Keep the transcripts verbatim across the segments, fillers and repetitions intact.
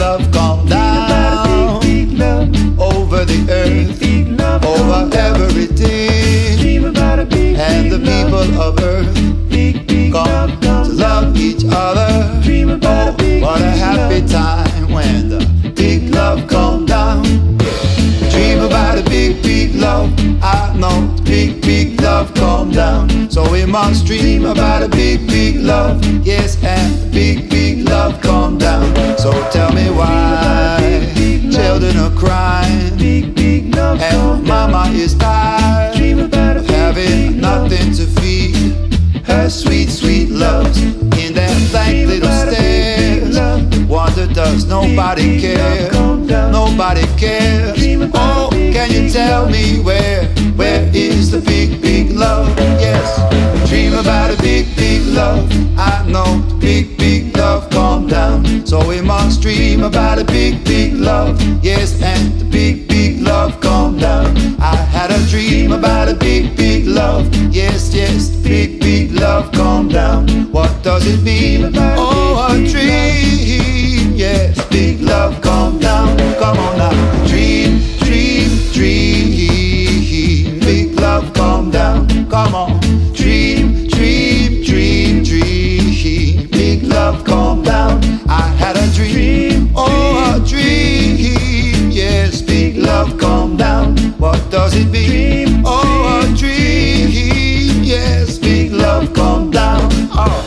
love come down over the earth, over everything, and the people of earth come to love each other. Oh, what a happy time when the big love come down. Dream about a big, big love. I know the big, big love come down. So we must dream about a big, big love. Yes, and the big, big love come down. So tell me why children are crying and mama is tired of having nothing to feed her sweet, sweet loves in that blank little stairs. Wonder, does nobody care? Nobody cares. Oh, can you tell me where? Where is the big, big love? Yes, dream about a big, big love. I know the big, big love come down. So we must dream about a big, big love. Yes, and the big, big love come down. I had a dream about a big, big love. Yes, yes, the big, big love come down. What does it mean? Oh, a dream. Yes, big love come down. Come on now. Dream, dream, dream. Big love come down. Come on. Dream, dream, dream, dream. Big love come down. I had a dream. Oh, a dream. Yes, big love come down. What does it mean? Oh, a dream. Yes, big love come down. Oh.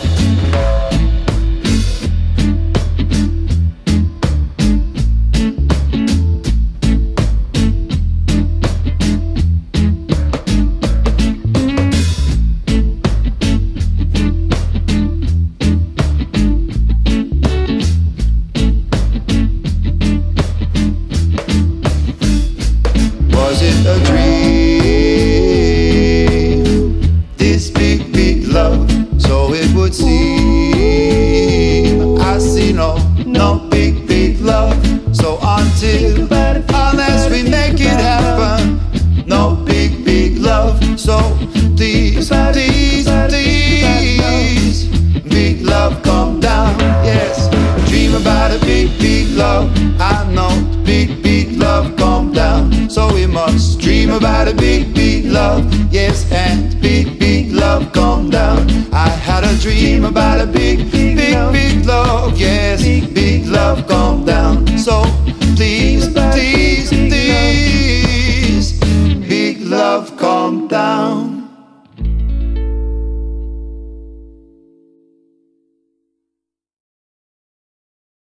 Was it a dream? This big, big love, so it would seem. I see no, no big, big love. So until, unless we make it happen, no big, big love. So please, please, please, big love come down. Yes, dream about a big, big love. I know the big, big love come down. So we must dream about a big, big love. Yes, and big, big love come down. I had a dream about a big, big, big love. Yes, big love come down. So please, please, please, big love come down.